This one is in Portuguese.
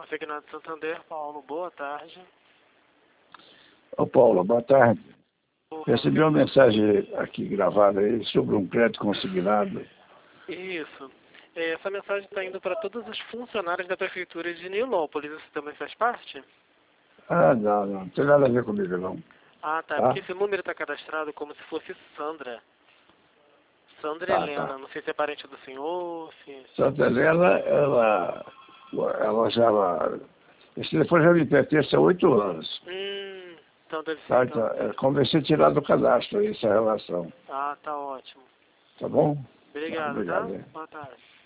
Consignado Santander, Paulo, boa tarde. Ô Paulo, boa tarde. Recebi uma mensagem aqui gravada aí sobre um crédito consignado. Isso. Essa mensagem está indo para todas as funcionárias da Prefeitura de Nilópolis. Isso também faz parte? Ah, não tem nada a ver comigo não. Ah, tá. Porque esse número está cadastrado como se fosse Sandra. Sandra Helena. Tá. Não sei se é parente do senhor, se... Santa Helena, ela já... Esse telefone já me pertence há 8 anos. Então deve ser... Tá, Então... então, comecei a tirar do cadastro essa relação. Ah, tá ótimo. Tá bom? Obrigado, Obrigado, tá? hein? Boa tarde.